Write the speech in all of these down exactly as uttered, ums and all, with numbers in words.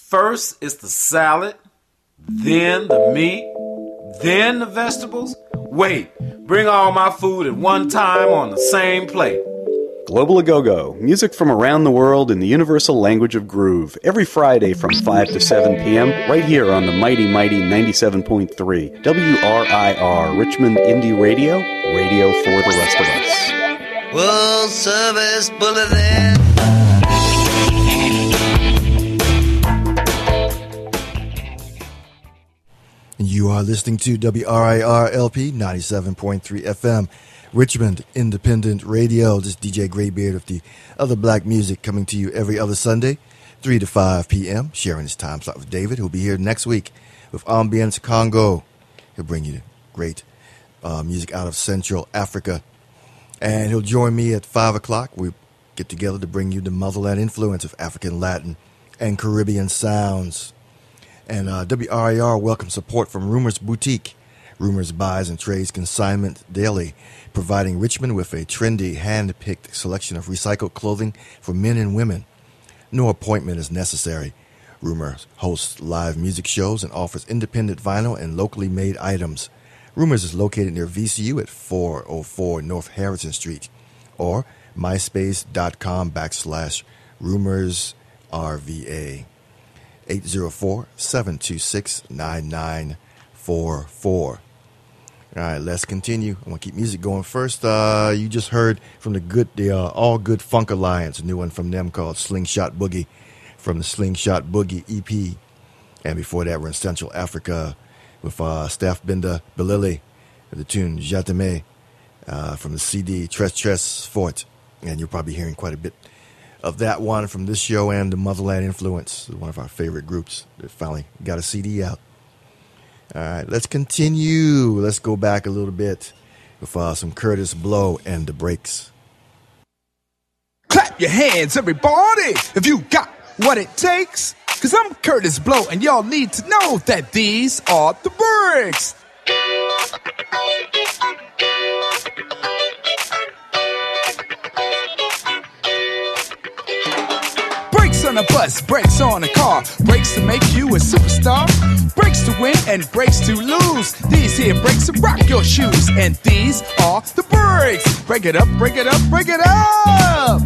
First is the salad, then the meat, then the vegetables. Wait, bring all my food at one time on the same plate. Global A Go-Go, music from around the world in the universal language of groove, every Friday from five to seven p.m. right here on the mighty, mighty ninety-seven point three W R I R, Richmond Indie Radio, radio for the rest of us. World Service Bulletin. You are listening to W R I R L P ninety-seven point three F M, Richmond Independent Radio. This is D J Graybeard with the other black music coming to you every other Sunday, three to five p.m., sharing his time slot with David, who'll be here next week with Ambience Congo. He'll bring you great uh, music out of Central Africa. And he'll join me at five o'clock. We get together to bring you the motherland influence of African, Latin, and Caribbean sounds. And uh, W R I R welcomes support from Rumors Boutique. Rumors buys and trades consignment daily, providing Richmond with a trendy, hand-picked selection of recycled clothing for men and women. No appointment is necessary. Rumors hosts live music shows and offers independent vinyl and locally made items. Rumors is located near V C U at four oh four North Harrison Street or myspace.com backslash rumors RVA. eight oh four, seven two six, nine nine four four. All right, let's continue. I want to keep music going. First, uh, you just heard from the good, the uh, All Good Funk Alliance, a new one from them called Slingshot Boogie from the Slingshot Boogie E P. And before that, we're in Central Africa with uh, Staff Benda Bilili, the tune Jatame uh, from the C D Tres Tres Fort. And you're probably hearing quite a bit of that one from this show and the Motherland Influence, one of our favorite groups that finally got a C D out. All right, let's continue. Let's go back a little bit with uh, some Curtis Blow and the Breaks. Clap your hands, everybody, if you got what it takes. Cause I'm Curtis Blow, and y'all need to know that these are the Breaks. Brakes on a bus, brakes on a car, brakes to make you a superstar, brakes to win and brakes to lose. These here brakes will rock your shoes, and these are the Breaks. Break it up, break it up, break it up.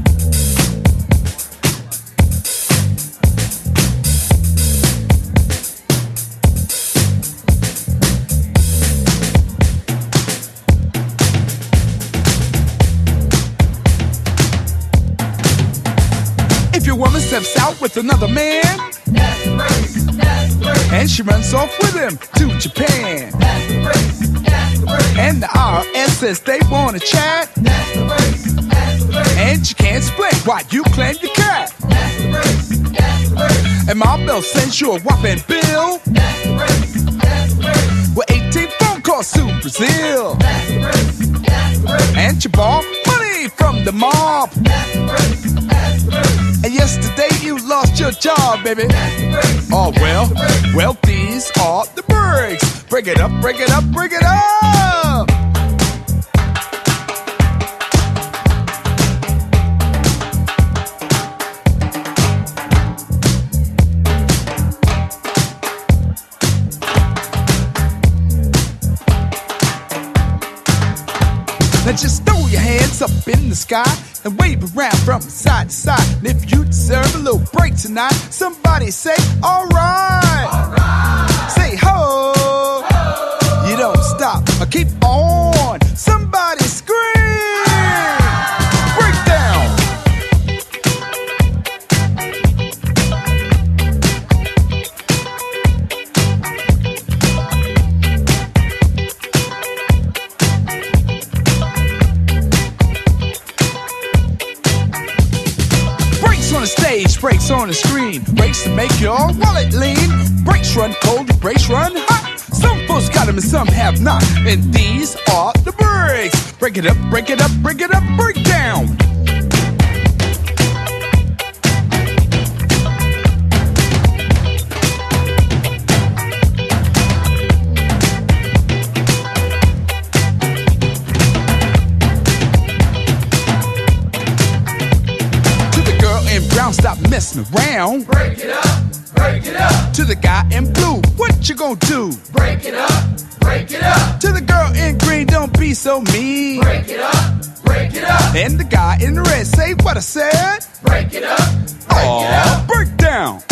If your woman steps out with another man, that's the Breaks, that's the Breaks. And she runs off with him to Japan, that's the Breaks, that's the Breaks. And the R S says they want to chat, that's the Breaks, that's the Breaks. And you can't explain why you claim your cat, that's the Breaks, that's the Breaks. And my bill sends you a whopping bill, that's the Breaks, that's the Breaks. With eighteen phone calls to Brazil, that's the Breaks, that's the Breaks. And you borrow money from the mob, that's the Breaks, that's the Breaks. And yesterday you lost your job, baby. Oh, well, well, these are the Breaks. Break it up, break it up, break it up. Now just throw your hands up in the sky and wave around from side to side. And if you deserve a little break tonight, somebody say, all right. All right. Say, ho. ho. You don't stop or keep on. Somebody scream. Break down. On the stage, brakes on the screen, brakes to make your wallet lean. Brakes run cold, brakes run hot. Some folks got them and some have not. And these are the Breaks. Break it up, break it up, break it up, break down. Stop messing around. Break it up, break break it up. To the guy in blue, what you gonna do? Break it up, break it up. To the girl in green, don't be so mean. Break it up, break it up. And the guy in red, say what I said. Break it up, break Aww, it up. Break down.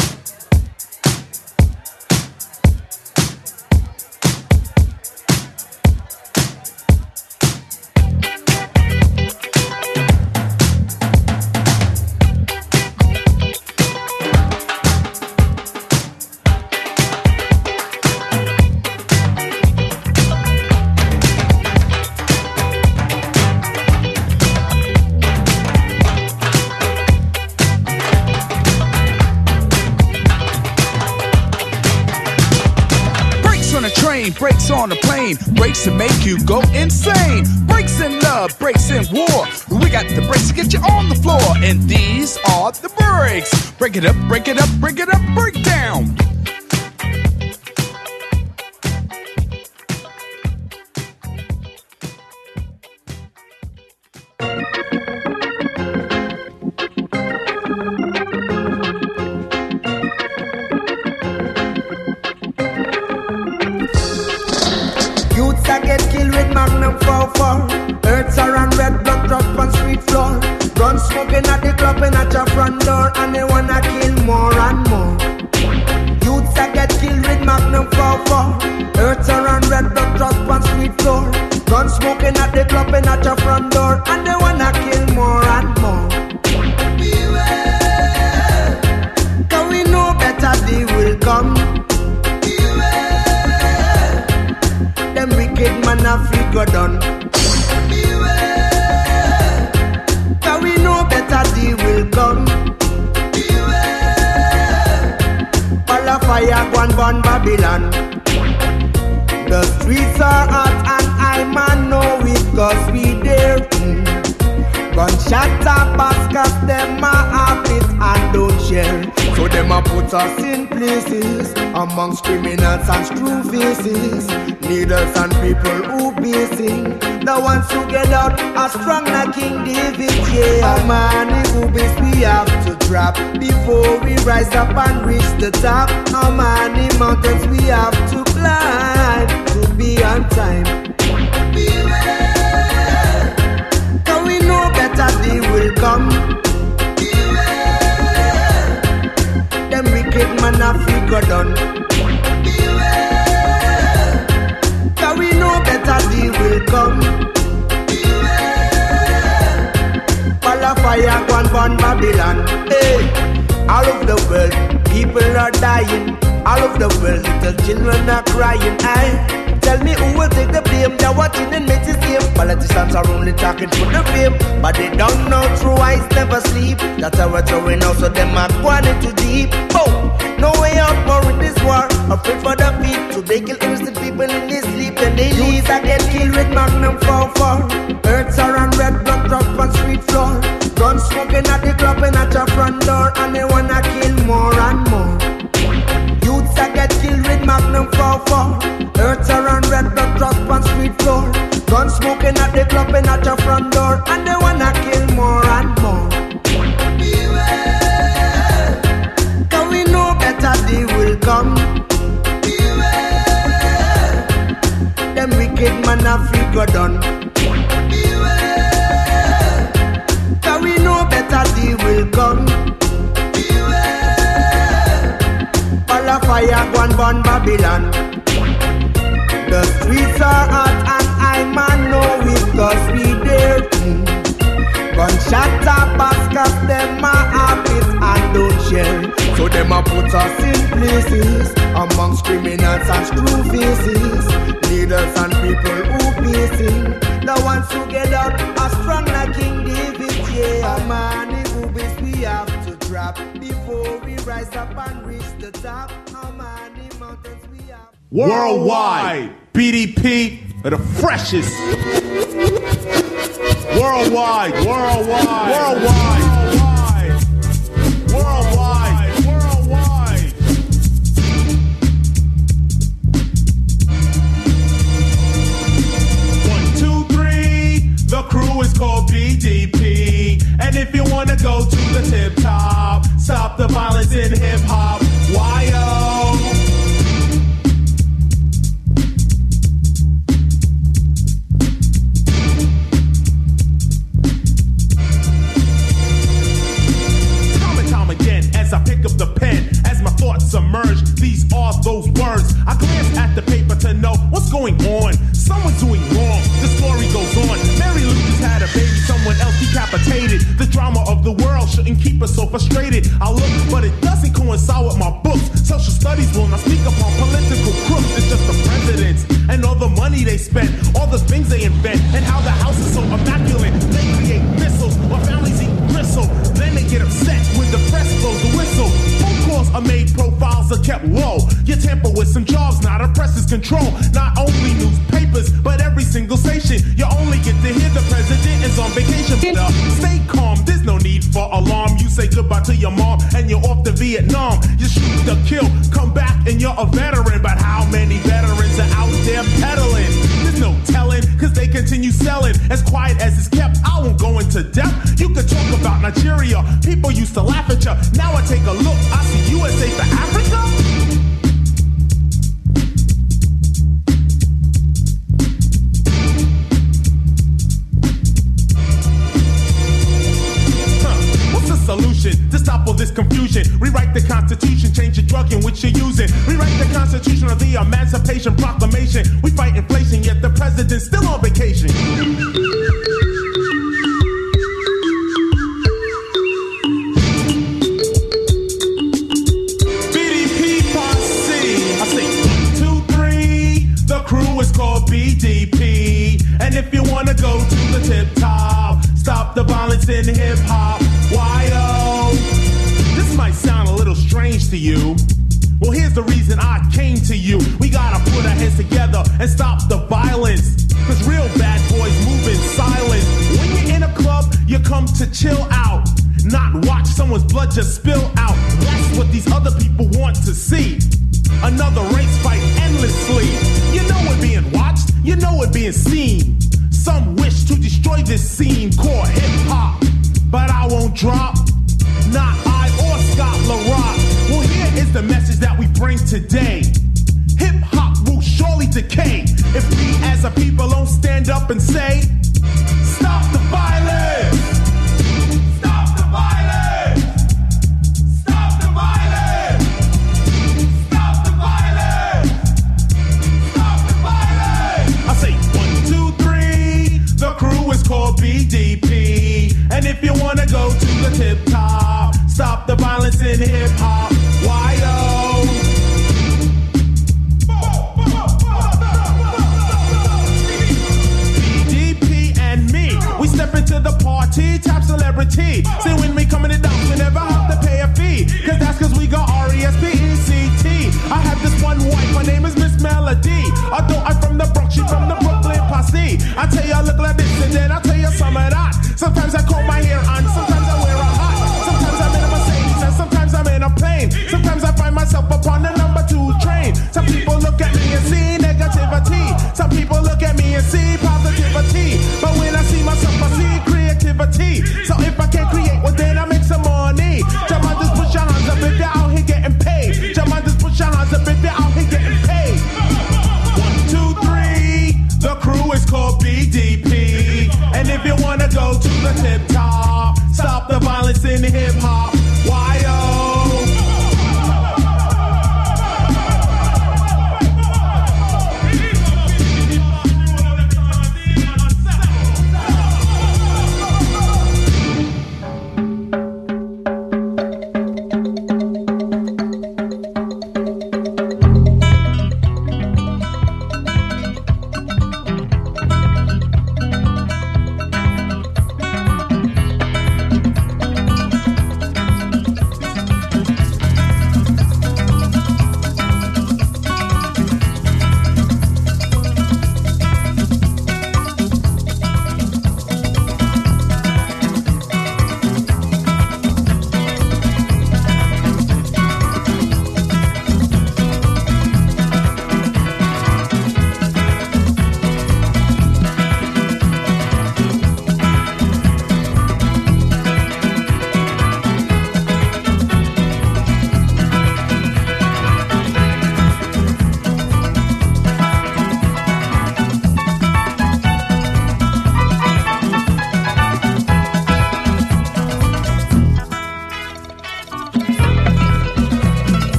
Brakes on a plane, brakes to make you go insane. Brakes in love, brakes in war. We got the brakes to get you on the floor, and these are the brakes. Break it up, break it up, break it up, break down. Earths are on red blood drop on street floor. Gun smoking at the club and at your front door, and they wanna kill more and more. Youths that get killed with Magnum four four. Earths are on red blood drop on street floor. Gun smoking at the club and at your front door, and they wanna kill more and more. Beware, 'cause we know better day will come. Beware, them wicked man have figure done. Will come. Beware, all of fire one born Babylon. The streets are hot and I man know it 'cause we there. Mm. Gunshot are baskets, them a have it and don't share. So them a put us in places amongst criminals and screw faces, leaders and people who basing. The ones who get out are strong like King David, yeah. A man who base we have to drop before we rise up and reach the top. How many mountains we have to climb to be on time? Beware, 'cause we know better day will come. Beware, them wicked man a figure done. Beware, 'cause we know better day will come. Fire one born Babylon. Hey, all over the world, people are dying. All over the world, little children are crying. Aye, tell me who will take the blame? They're watching and make it game. Politicians are only talking for the fame, but they don't know true eyes never sleep. That's how we're throwing out, so them are going too deep. Oh, no way out more in this war. Afraid for the beat, so they kill innocent people in their sleep. Then they leave and get killed with Magnum four four. Earths are on red blood drop on street floor. Guns smoking at the club and at your front door, and they wanna kill more and more. Youths that get killed with Magnum four four. Earths are on red blood drop on street floor. Guns smoking at the club and at your front door, and they wanna kill more and more. Beware, 'cause we know better day will come. Beware, them wicked man a figure done. Will come. Beware, all of fire one born Babylon. The streets are hot and I man know it 'cause we there. Mm. Gunshot are baskets, them a have it and don't share. So them a put us in places amongst criminals and screw faces, leaders and people who pacing. The ones who get out are strong like King David, yeah. A man we have to drop before we rise up and reach the top. How many mountains we have? Worldwide, B D P are the freshest. Worldwide, worldwide, worldwide, worldwide, worldwide, worldwide. One, two, three. The crew is called B D P. And if you wanna go to the tip top, stop the violence in hip hop. Why pen as my thoughts emerge. These are those words. I glance at the paper to know what's going on. Someone's doing wrong. The story goes on. Mary Lou just had a baby. Someone else decapitated. The drama of the world shouldn't keep us so frustrated. I look, but it doesn't coincide with my books. Social studies will not speak upon political crooks. It's just the presidents and all the money they spend, all the things they invent, and how the house is so immaculate. They create missiles while families eat gristle. Then they get upset when the press blows the whistle. Phone calls are made, profiles are kept low. You tamper with some jobs, not a press's control. Not only newspapers, but every single station. You only get to hear the president is on vacation. But, uh, stay calm, there's no need for alarm. You say goodbye to your mom and you're off to Vietnam. You shoot the kill, come back and you're a veteran. But how many veterans are out there peddling? There's no telling, cause they continue selling. As quiet as it's kept, I won't go into depth. You could talk about Nigeria, people used to laugh at you. Now I take a look, I see U S A for Africa. Solution to stop all this confusion. Rewrite the Constitution, change the drug in which you're using. Rewrite the Constitution of the Emancipation Proclamation. We fight inflation, yet the president's still on vacation. B D P posse. I say one, two, three. The crew is called B D P. And if you wanna go to the tip top, stop the violence in hip hop. Why oh? This might sound a little strange to you. Well, here's the reason I came to you. We gotta put our heads together and stop the violence. Cause real bad boys move in silence. When you're in a club, you come to chill out, not watch someone's blood just spill out. That's what these other people want to see. Another race fight endlessly. You know we're being watched, you know we're being seen. Some wish to destroy this scene called hip-hop, but I won't drop, not I or Scott LaRock. Well, here is the message that we bring today. Hip-hop will surely decay if we as a people don't stand up and say, stop the violence! Stop the violence! Stop the violence! Stop the violence! Stop the violence! I say one, two, three, the crew is called B D P. And if you wanna go to the tip top, stop the violence in hip hop. Why oh? B D P and me, we step into the party, top celebrity. See when we come in the dance, we never have to pay a fee. Cause that's cause we got R E S P E C T. I have this one wife, her name is Miss Melody. Although I'm from the Bronx, she's from the Brooklyn posse. I tell you I look like this and then I tell you some of that. Sometimes I comb my hair on, sometimes I wear a hat. Sometimes I'm in a Mercedes and sometimes I'm in a plane. Sometimes I find myself upon the number two train. Some people look at me and see negativity. Some people look at me and see positivity. But when I see myself, I see creativity. So if I can't create, well then I make some money. Jaman, just put your hands up if you're out here getting paid. Jaman, just put your hands up if you're out here getting paid. One, two, three, the crew is called B D P. And if you wanna go to the tip top, stop the violence in hip hop. Why oh?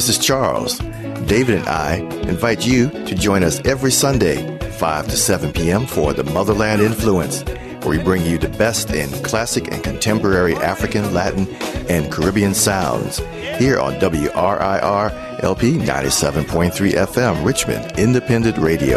This is Charles. David and I invite you to join us every Sunday, five to seven p.m. for the Motherland Influence, where we bring you the best in classic and contemporary African, Latin, and Caribbean sounds here on W R I R L P ninety-seven point three F M, Richmond Independent Radio.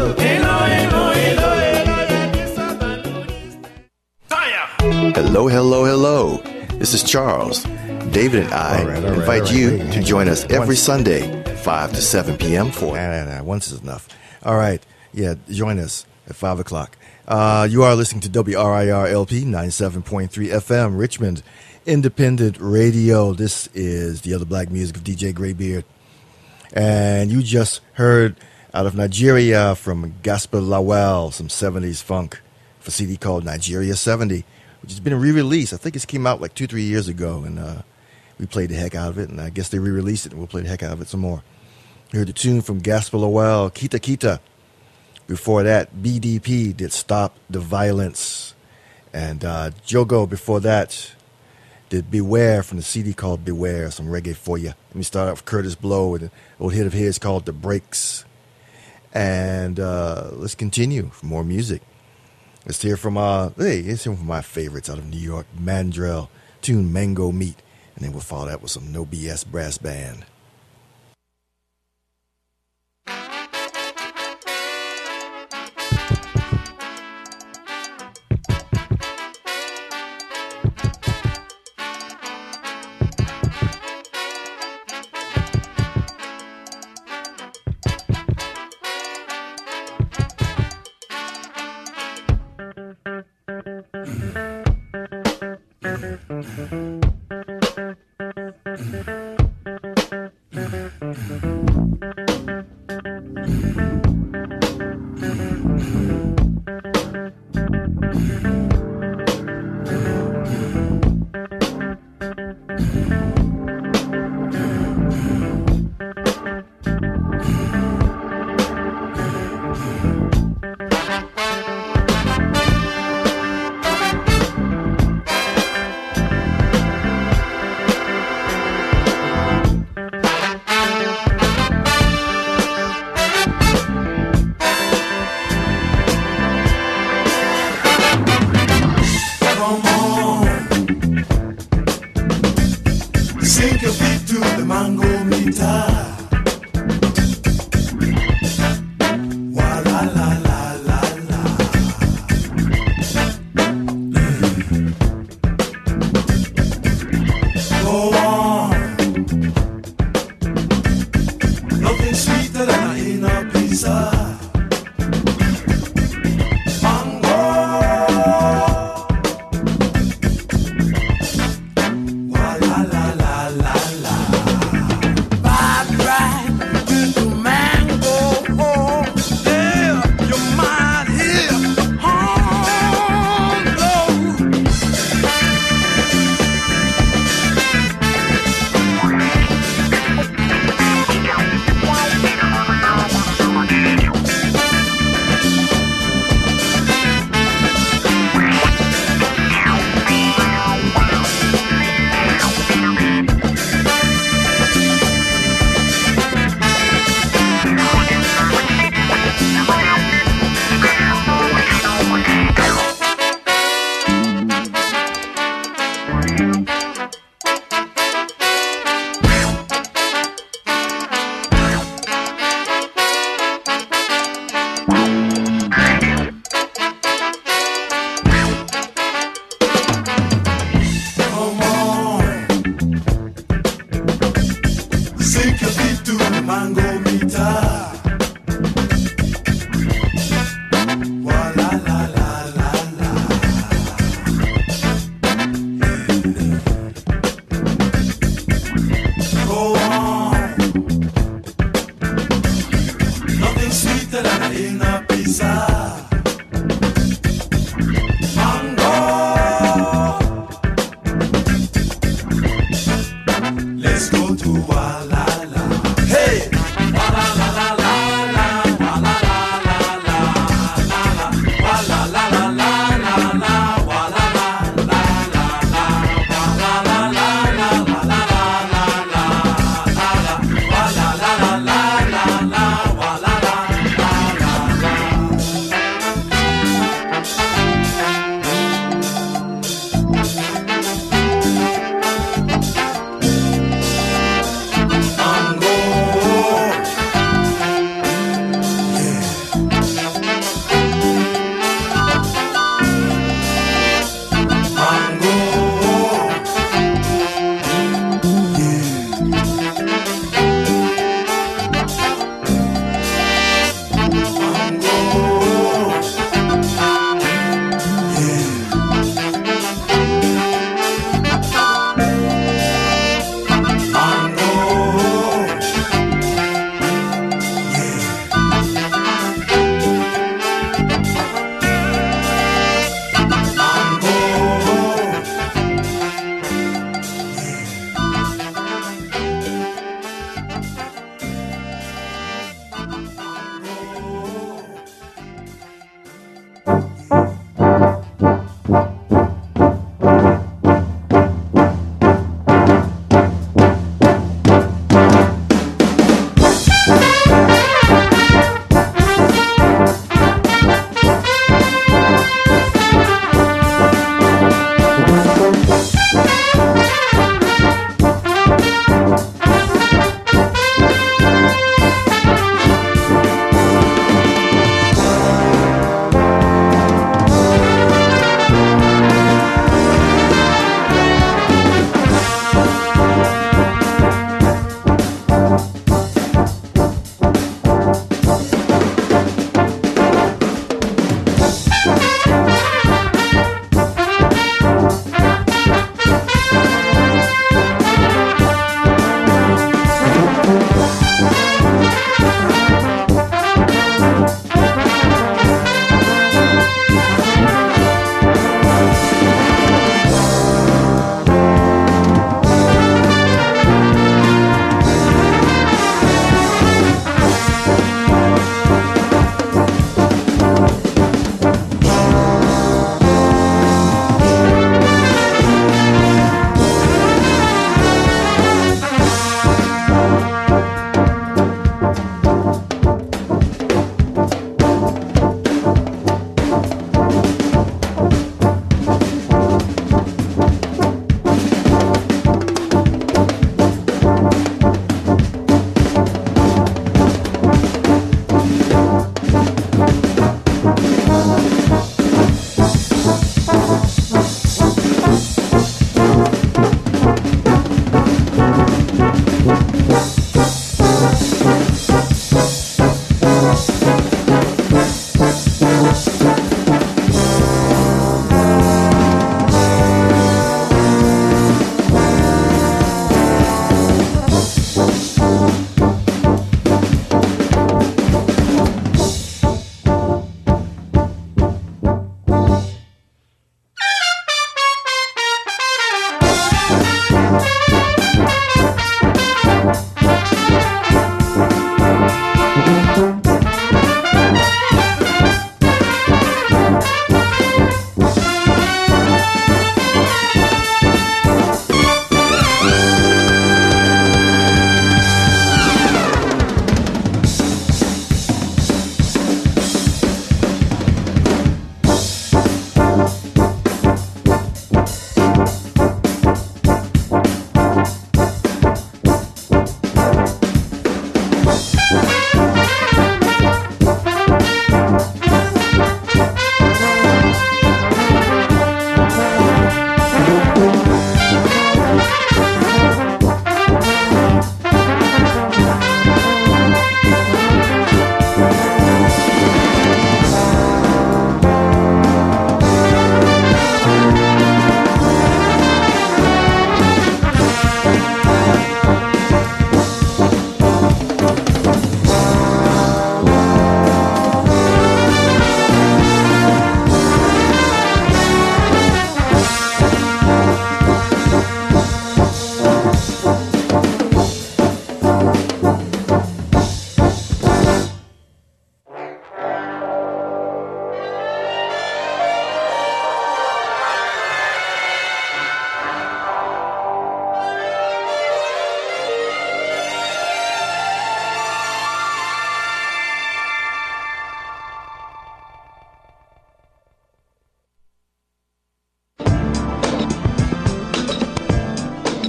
Hello, hello, hello. This is Charles. David and I all right, all right, invite all right, you wait, to join us every Once, Sunday, five to seven p.m. for... Nah, nah, nah. Once is enough. All right. Yeah, join us at five o'clock. Uh, you are listening to W R I R L P ninety-seven point three F M, Richmond Independent Radio. This is the other black music of D J Graybeard. And you just heard out of Nigeria from Gaspar Lawal, some seventies funk for a C D called Nigeria seventy, which has been re-released. I think it came out like two, three years ago, and uh, we played the heck out of it, and I guess they re-released it, and we'll play the heck out of it some more. You heard the tune from Gaspar Lawal, Kita Kita. Before that, B D P did Stop the Violence. And uh, Jogo, before that, did Beware from the C D called Beware, some reggae for you. Let me start out with Curtis Blow with an old hit of his called The Breaks. And uh, let's continue for more music. Let's hear from, uh, hey, let's hear from my favorites out of New York, Mandrell, tune Mango Meat. And then we'll follow that with some No B S Brass Band.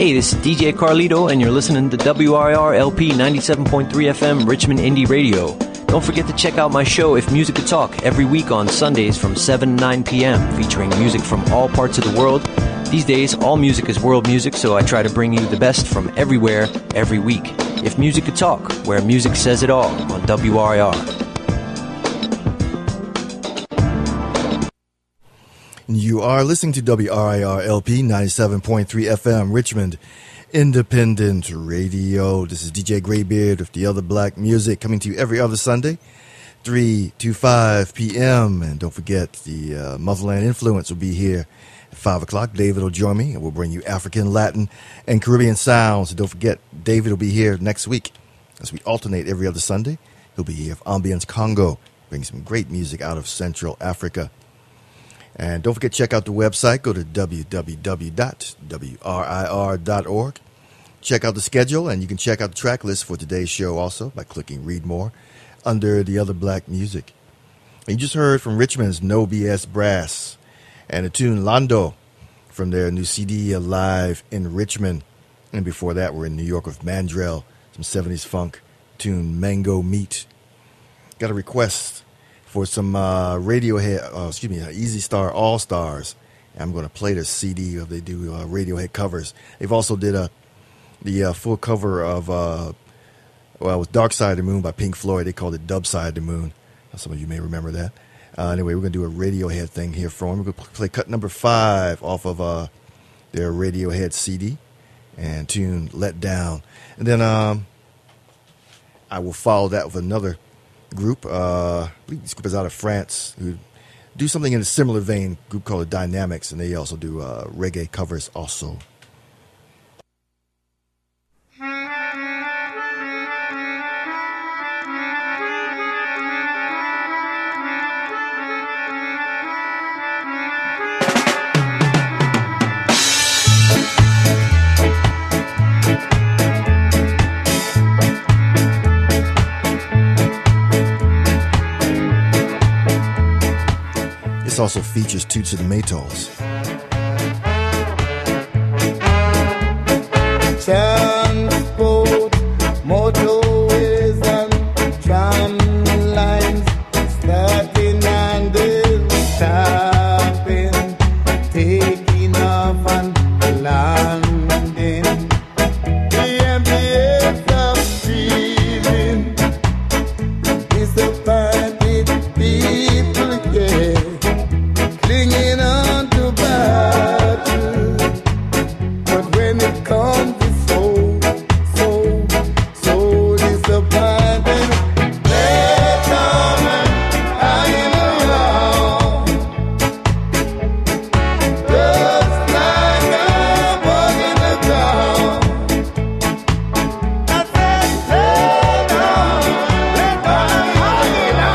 Hey, this is D J Carlito, and you're listening to W R I R L P ninety-seven point three F M Richmond Indie Radio. Don't forget to check out my show, If Music Could Talk, every week on Sundays from seven to nine p.m., featuring music from all parts of the world. These days, all music is world music, so I try to bring you the best from everywhere, every week. If Music Could Talk, where music says it all, on W R I R. You are listening to W R I R L P ninety-seven point three F M, Richmond Independent Radio. This is D J Graybeard with the Other Black Music, coming to you every other Sunday, three to five p.m. And don't forget, the uh, Motherland Influence will be here at five o'clock. David will join me, and we'll bring you African, Latin, and Caribbean sounds. And don't forget, David will be here next week as we alternate every other Sunday. He'll be here with Ambience Congo, bringing some great music out of Central Africa. And don't forget, check out the website. Go to w w w dot w r i r dot org. Check out the schedule, and you can check out the track list for today's show also by clicking Read More under the Other Black Music. And you just heard from Richmond's No B S Brass and the tune Lando from their new C D, Alive in Richmond. And before that, we're in New York with Mandrell, some seventies funk tune Mango Meat. Got a request for some uh, Radiohead, uh, excuse me, Easy Star All Stars. I'm going to play their C D. They do uh, Radiohead covers. They've also did a the uh, full cover of uh, well, it was Dark Side of the Moon by Pink Floyd. They called it Dub Side of the Moon. Some of you may remember that. Uh, anyway, we're going to do a Radiohead thing here for them. We're going to play cut number five off of uh, their Radiohead C D and tune Let Down. And then um, I will follow that with another group. Uh, I believe this group is out of France, who do something in a similar vein, a group called the Dynamics, and they also do uh, reggae covers also. This also features Toots of the Maytals. Transport, motorways and tram lines, starting and stopping, taking off and landing. The ambience of feeling, disappointed people, yeah. Clinging on to battle, but when it comes to soul, soul, soul disappointed. Let come and hang around, just like a bug in the ground. I said, let down, let down, hang around.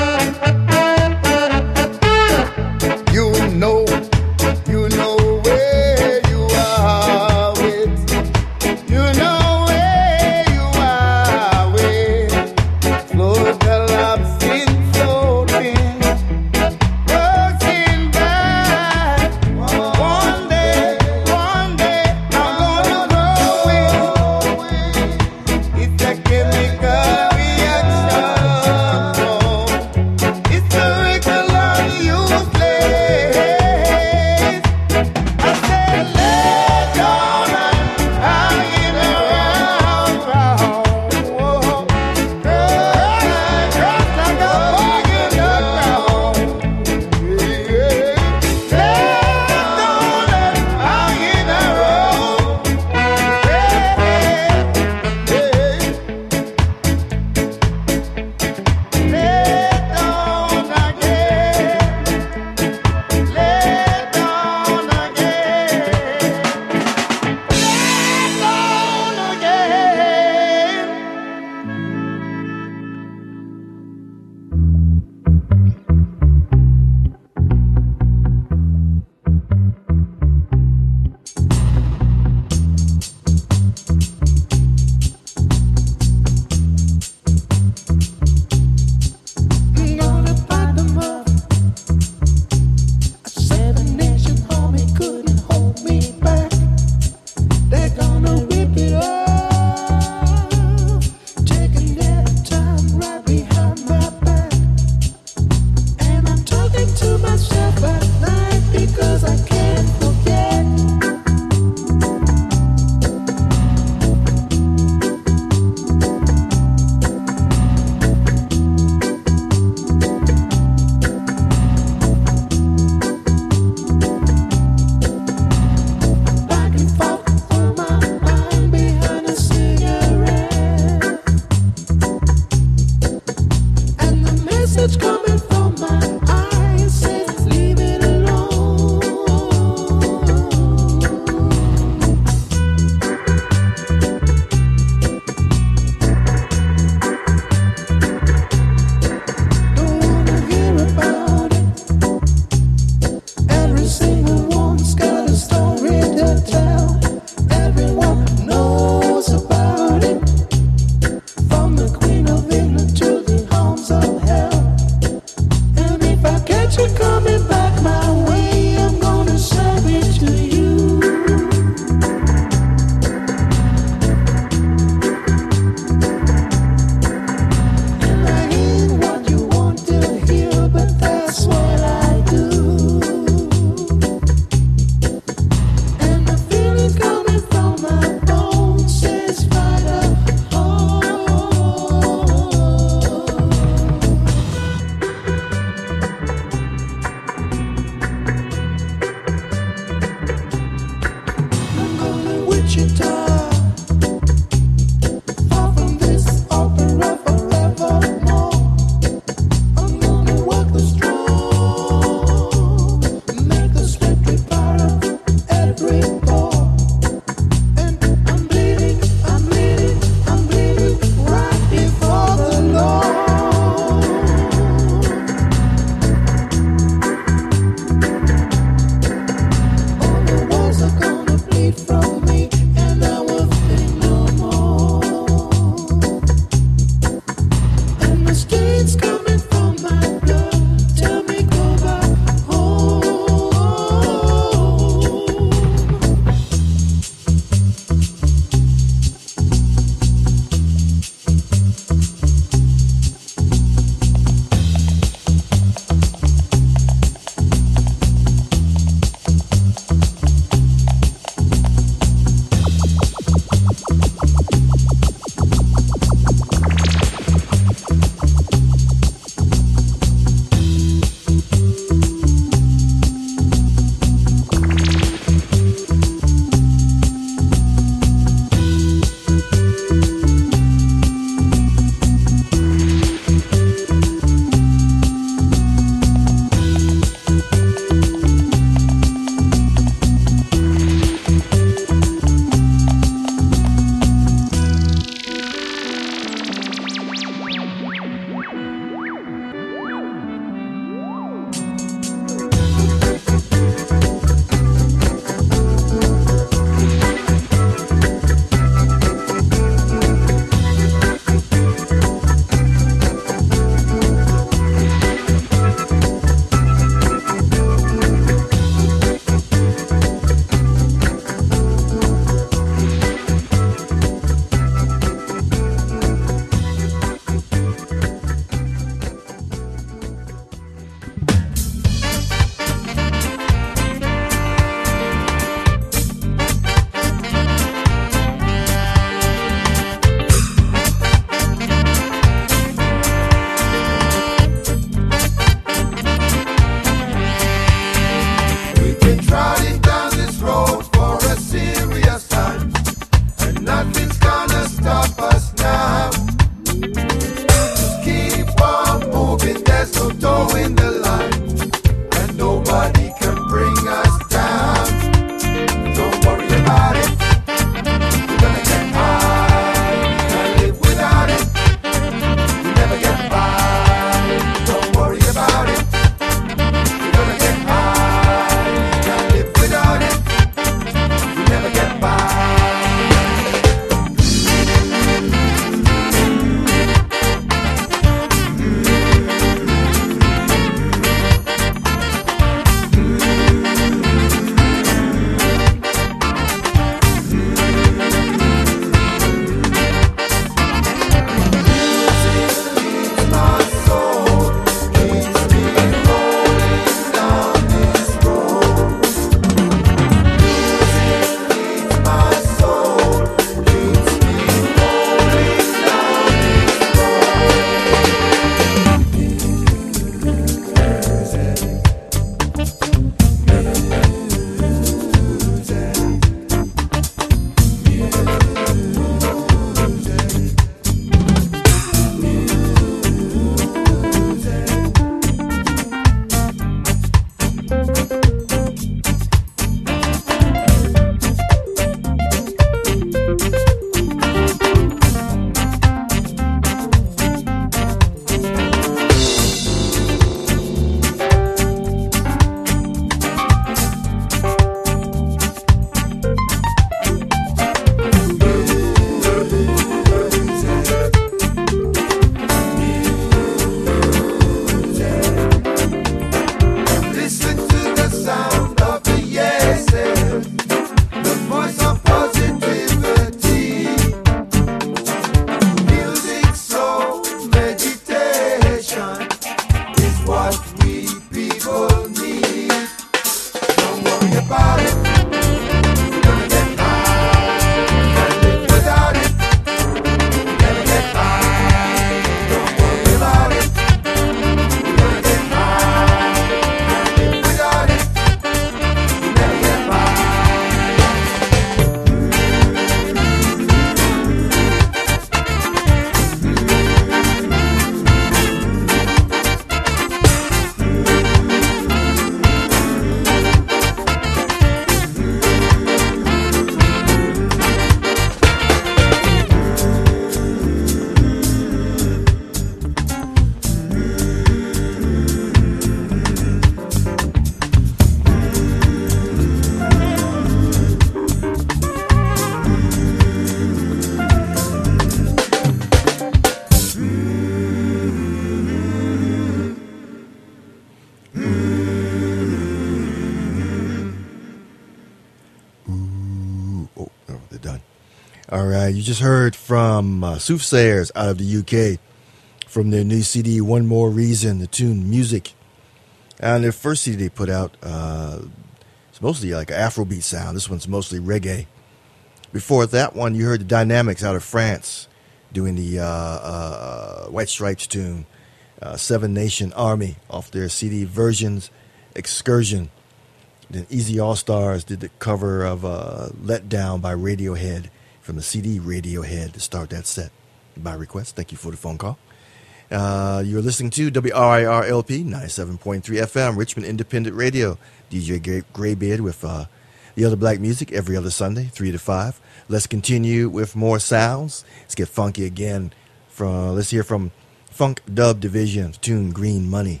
right, you just heard from uh, Soothsayers out of the U K from their new C D, One More Reason, the tune Music. And their first C D they put out, uh, it's mostly like an Afrobeat sound. This one's mostly reggae. Before that one, you heard the Dynamics out of France doing the uh, uh, White Stripes tune, uh, Seven Nation Army, off their C D Versions Excursion. Then Easy All Stars did the cover of uh, Let Down by Radiohead from the C D Radiohead to start that set by request. Thank you for the phone call. Uh, you're listening to W R I R L P ninety-seven point three F M, Richmond Independent Radio. D J Gray- Graybeard with uh, the other black music every other Sunday, three to five. Let's continue with more sounds. Let's get funky again. From Let's hear from Funk Dub Division, tune Green Money.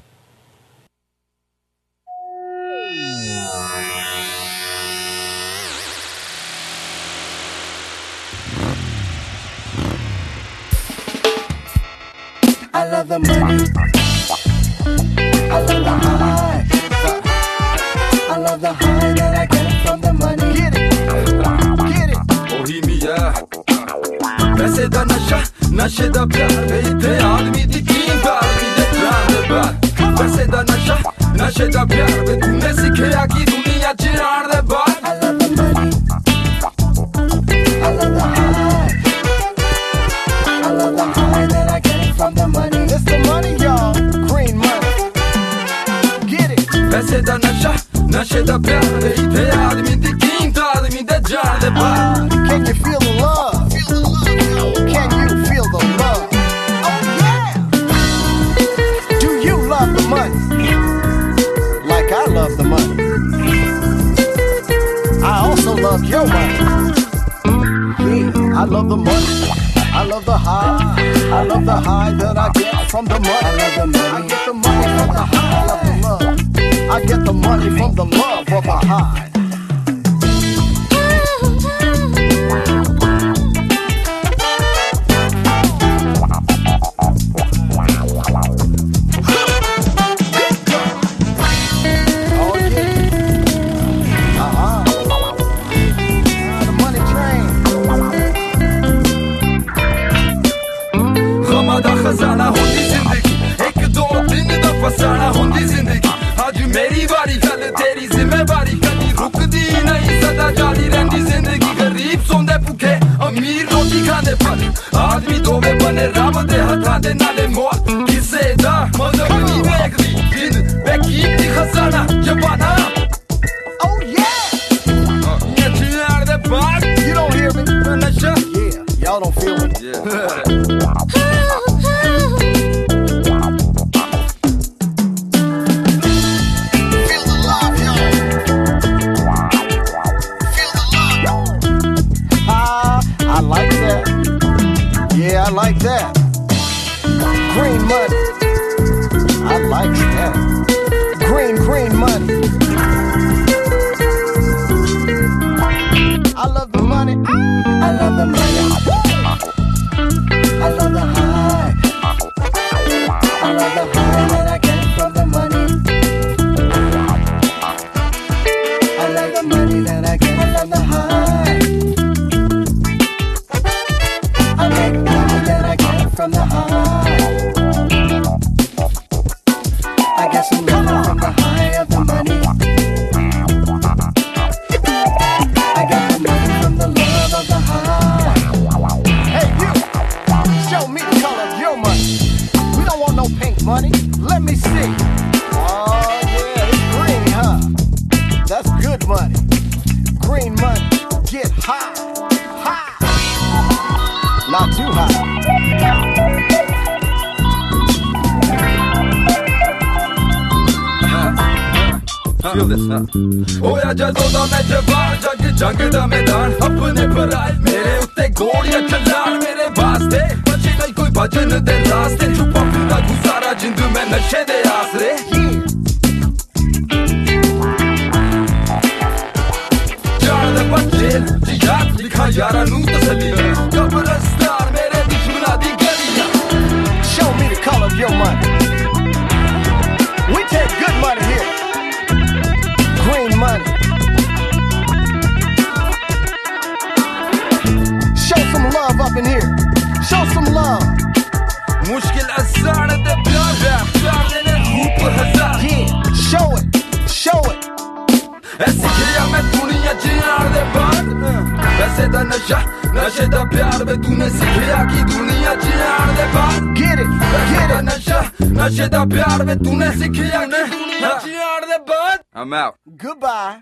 I love the money. I love the high. I love the high that I get from the money. Get it, get it. Bohemia. पैसे दा नशा, नशे दा प्यार थे आदमी दी कीम आदमी दे जान दे बार. पैसे दा नशा, नशे दा प्यार तूने सिखाया कि दुनिया च आन दे बार. I love the money. I love the high. I love the high that I get from the money. It's the money, y'all. Green money. Get it. पैसे दा नशा, नशे दा प्यार थे आदमी दी कीम आदमी दे जान दे बार. Can you feel the love? Can you feel the love? Oh yeah. Do you love the money? Like I love the money. I also love your money. Yeah, I love the money. I love the high. I love the high that I get from the money. I love the money. I get the money from the high. I love the love. I get the money from the love of a high. खजाना होती जिंदगी एक दो दिन दा फसाना होती जिंदगी आज मेरी बारी कल तेरी जिम्मेवारी कभी रुकदी नहीं सदा जारी रहती जिंदगी गरीब सोंदे भूखे अमीर रोटी खांदे पर आदमी दोवे बने रब दे हत्थां दे नाले मौत किसे दा मतलब नहीं वेखदी जिंद बेकीम दी खजाना जवाना. Oh yeah. Yeah, you out of the box. You don't hear me? Nasha? Yeah, y'all don't feel it. Yeah. I like that. Green money. I like that. Green, green money. I love the money. I love the money. I love the high. I love the high that I get from the money. I love the money that I get. I love the high. I make money that I get from the high. I get some money from the high of the money. I get the money from the love of the high. Hey you, show me the color of your money. We don't want no pink money. Let me see. Oh yeah, it's green, huh? That's good money. Green money. Get high, high. Not too high. Feel this, huh? होया जदों दा मैं जवान जग जंग दा मैदान अपने पराए मेरे उत्ते गोलियां चलान मेरे वास्ते बचे नहीं कोई भजन दे रास्ते छुपा फिरदा गुजारा जिंद में नशे दे आसरे जान दे बच्चे जिहाद लिखा यारा नू तसल्ली कब्रिस्तान मेरे दुश्मना दी गलियां. Show me the color of your money. We take good money here. Green money. Show some नशा नशे दा प्यार वे तूने सिखिया की दुनिया जियान दे बाद Get it, get it. नशा नशे दा प्यार वे तूने सिखिया की दुनिया जियान दे बाद I'm out. Goodbye.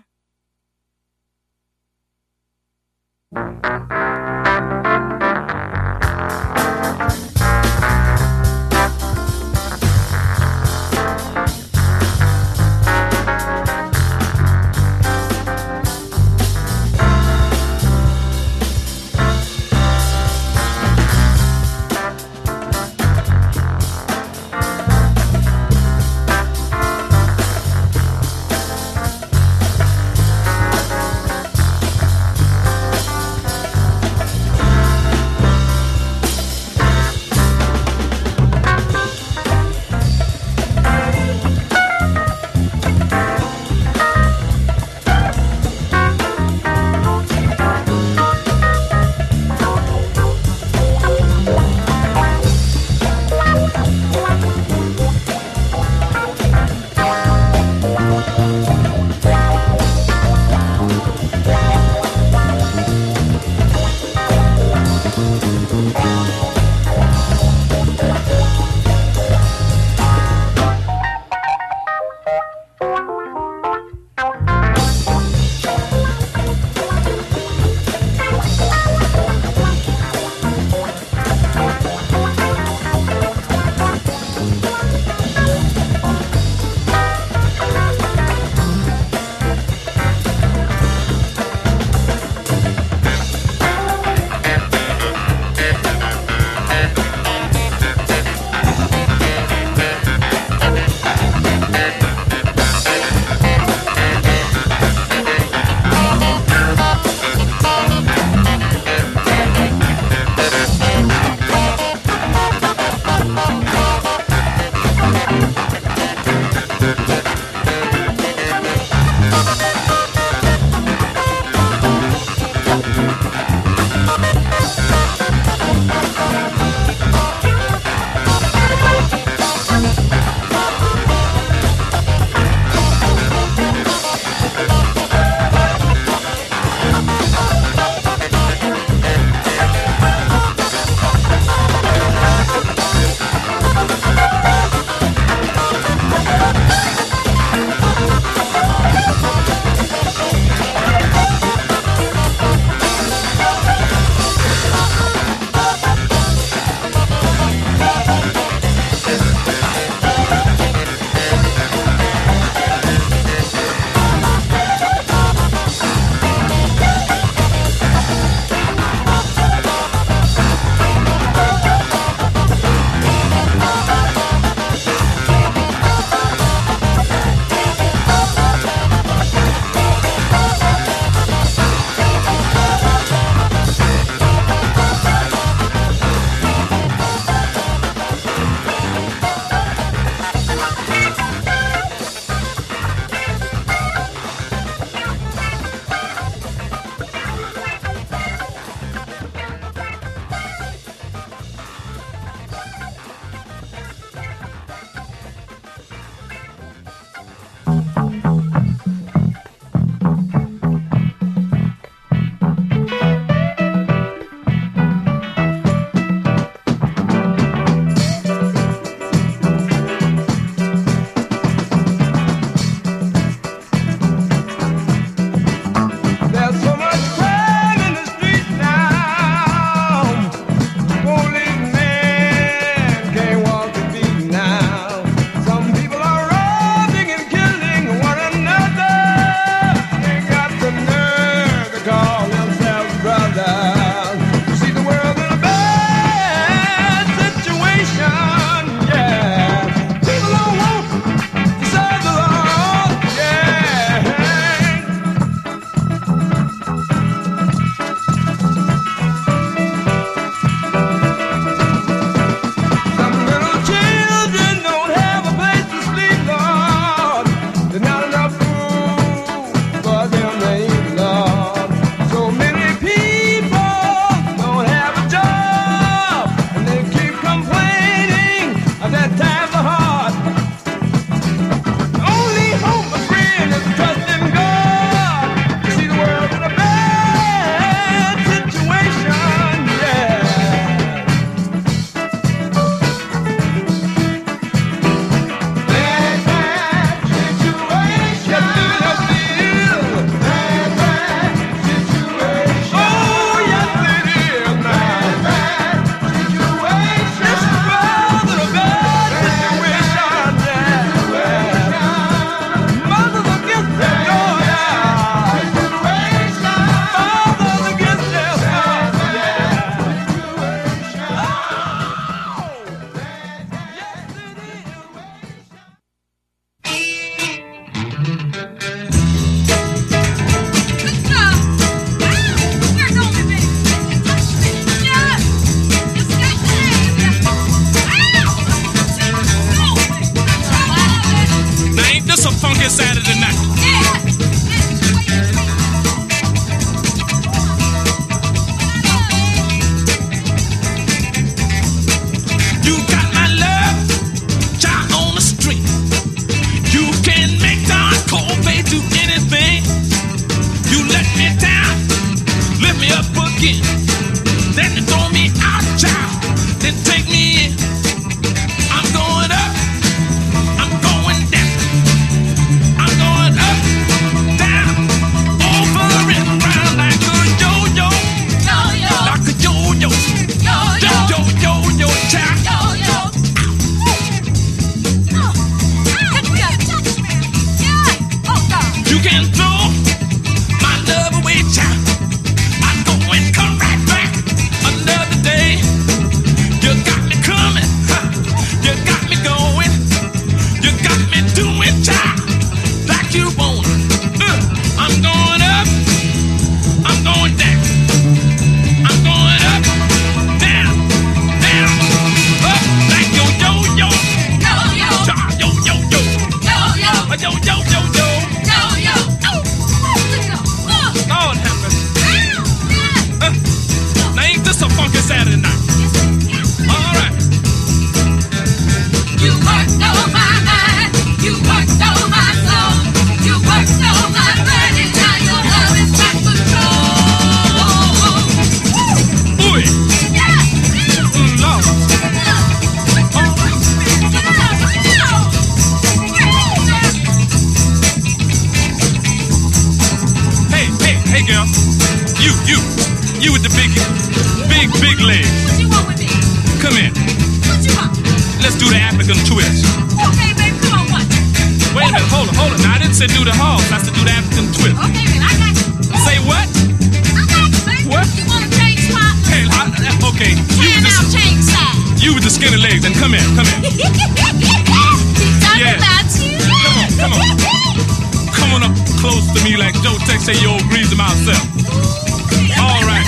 said do the hogs. I said do the African twist. Okay, then I got you. Say what? I got you, baby. What? You want to change spots? Hey, I, I, okay. You Can with now the, change sides. you with the skinny legs, and come here, come here. Keep talking Yeah. about you. Come on, come on. Come on up close to me like Joe Tex say your old greasy mouth self. All right.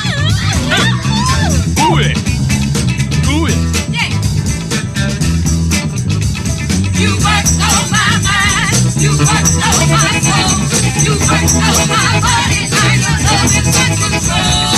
Ooh it. Ooh it. You work on my mind. You work on my soul. You work on my body. I know love is my control.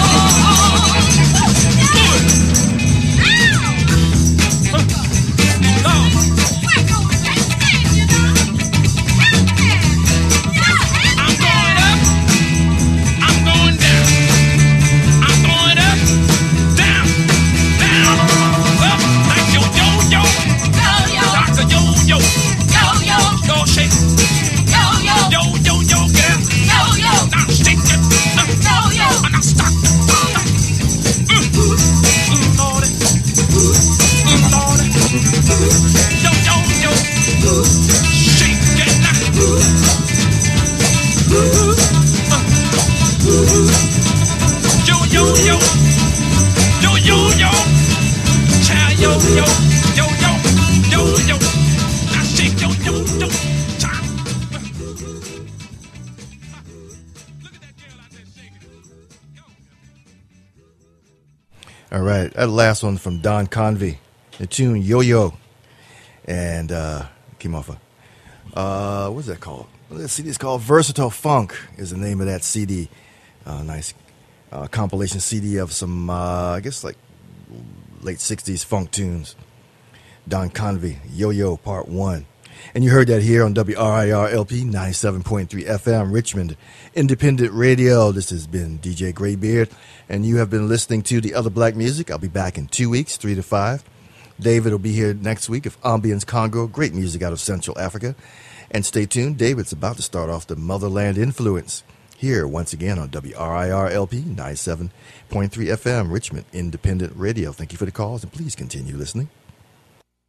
All right, that last one from Don Convey, the tune Yo Yo, and uh, came off a uh, what's that called? Well, that C D is called Versatile Funk. Is the name of that C D. Uh, nice uh, compilation C D of some uh, I guess like late sixties funk tunes. Don Convey, Yo Yo Part One, and you heard that here on W R I R L P ninety-seven point three F M, Richmond Independent Radio. This has been D J Graybeard, and you have been listening to The Other Black Music. I'll be back in two weeks, three to five. David will be here next week of Ambience Congo, great music out of Central Africa. And stay tuned, David's about to start off the Motherland Influence here once again on W R I R L P ninety-seven point three F M, Richmond Independent Radio. Thank you for the calls, and please continue listening.